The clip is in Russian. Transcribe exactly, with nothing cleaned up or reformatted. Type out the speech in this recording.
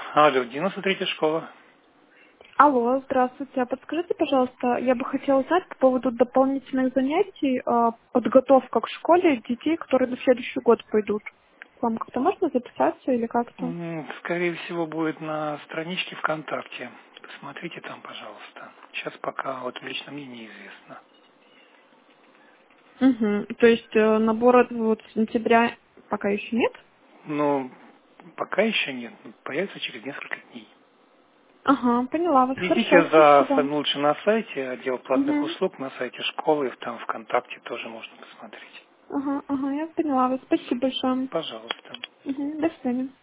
Алло, девяносто третья школа. Алло, здравствуйте. А подскажите, пожалуйста, я бы хотела узнать по поводу дополнительных занятий, а, подготовка к школе детей, которые на следующий год пойдут. К вам как-то можно записаться или как-то? М, Скорее всего, будет на страничке ВКонтакте. Посмотрите там, пожалуйста. Сейчас пока вот лично мне неизвестно. Угу. То есть э, набора вот с сентября пока еще нет? Но пока еще нет. Появится через несколько дней. Ага, поняла вас. Идите Хорошо, за спасибо. лучше на сайте, отдел платных Угу. услуг, на сайте школы, и там ВКонтакте тоже можно посмотреть. Ага, ага, я поняла вас. Спасибо большое. Пожалуйста. Угу. До свидания.